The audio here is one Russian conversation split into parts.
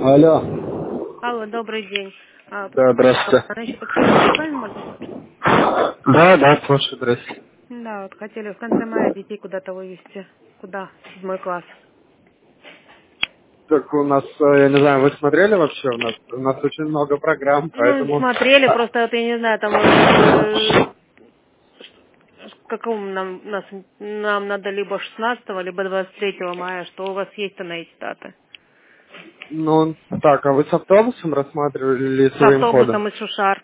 Алло. Алло, добрый день. Да, здравствуйте. Значит, подскажите, с вами можно? Да, слушай, здрасте. Да, вот хотели в конце мая детей куда-то вывести. Куда? В 7 класс. Так у нас, я не знаю, вы смотрели вообще? У нас очень много программ, Ну, поэтому... смотрели, просто вот я не знаю, там в каком нам надо либо 16 либо 23 мая, что у вас есть-то на эти даты? Ну, так, а вы с автобусом рассматривали или С своим ходом? автобусом из Шушар.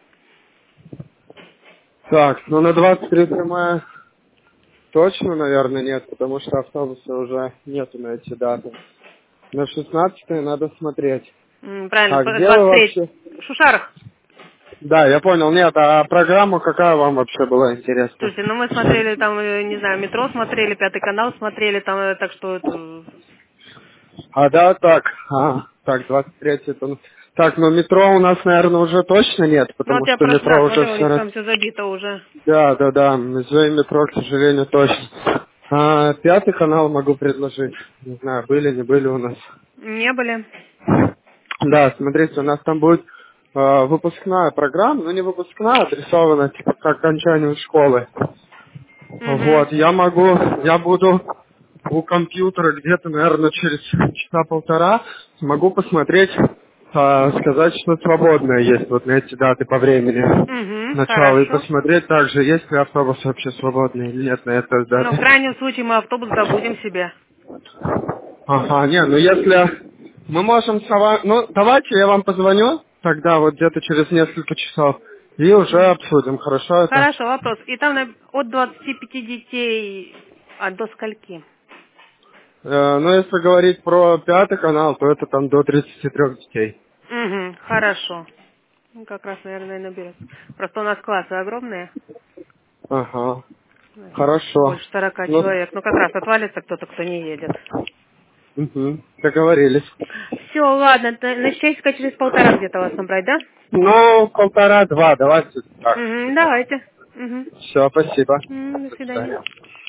Так, ну на 23 мая точно, наверное, нет, потому что автобуса уже нету на эти даты. На 16 надо смотреть. Правильно, А с где вы 23. вообще? В Шушарах. Да, я понял. Нет, а программа какая вам вообще была интересна? Слушайте, ну мы смотрели там, не знаю, метро смотрели, 5 канал смотрели, там, так что это... А, да, так. Так, 23 это... Так, ну метро у нас, наверное, уже точно нет, Ну потому вот я что прошлый метро раз уже смотрела, у все... них там все забито уже. Да. Музей метро, к сожалению, точно. А, 5 канал могу предложить. Не знаю, были, не были у нас. Не были. Да, смотрите, у нас там будет выпускная программа, ну не выпускная, адресована типа к окончанию школы. Угу. Вот, я буду у компьютера где-то, наверное, через часа полтора смогу посмотреть, сказать, что свободное есть вот на эти даты по времени Угу, начала, и хорошо. посмотреть также, есть ли автобус вообще свободный или нет на этой Ну, в даты. крайнем случае мы автобус добудем себе. Ага, не, ну если мы можем ну давайте я вам позвоню тогда вот где-то через несколько часов и уже Мгм. обсудим, хорошо это? Хорошо, вопрос. И там от 25 детей, а до скольки? Ну если говорить про 5 канал, то это там до 33 детей. Угу, хорошо. Ну, как раз, наверное, и наберется. Просто у нас классы огромные. Ага. У нас там Хорошо. больше 40 Ну, человек. Ну, как раз отвалится кто-то, кто не едет. договорились. Все, ладно, на часика через полтора где-то вас набрать, да? Ну, полтора-два, давайте так. Угу, давайте. Угу. Все, спасибо. До До свидания. свидания.